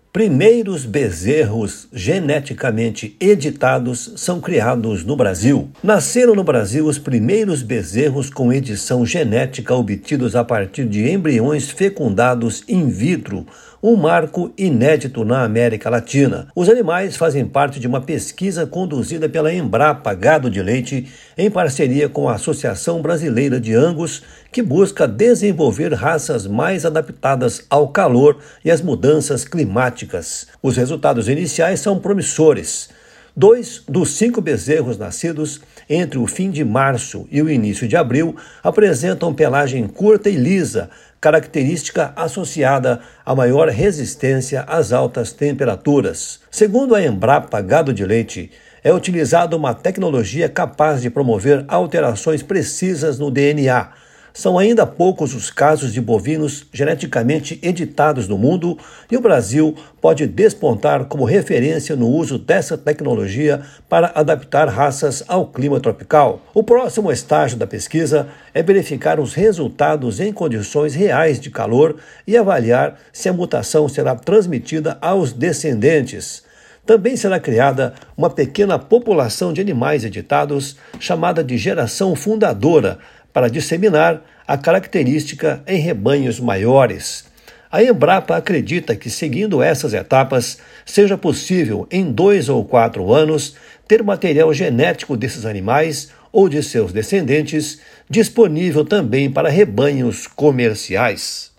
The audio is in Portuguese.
Primeiros bezerros geneticamente editados são criados no Brasil. Nasceram no Brasil os primeiros bezerros com edição genética obtidos a partir de embriões fecundados in vitro, um marco inédito na América Latina. Os animais fazem parte de uma pesquisa conduzida pela Embrapa Gado de Leite, em parceria com a Associação Brasileira de Angus, que busca desenvolver raças mais adaptadas ao calor e às mudanças climáticas. Os resultados iniciais são promissores. 2 dos 5 bezerros nascidos entre o fim de março e o início de abril apresentam pelagem curta e lisa, característica associada a maior resistência às altas temperaturas. Segundo a Embrapa Gado de Leite, é utilizada uma tecnologia capaz de promover alterações precisas no DNA. São ainda poucos os casos de bovinos geneticamente editados no mundo e o Brasil pode despontar como referência no uso dessa tecnologia para adaptar raças ao clima tropical. O próximo estágio da pesquisa é verificar os resultados em condições reais de calor e avaliar se a mutação será transmitida aos descendentes. Também será criada uma pequena população de animais editados, chamada de geração fundadora, para disseminar a característica em rebanhos maiores. A Embrapa acredita que, seguindo essas etapas, seja possível, em 2 ou 4 anos, ter material genético desses animais ou de seus descendentes disponível também para rebanhos comerciais.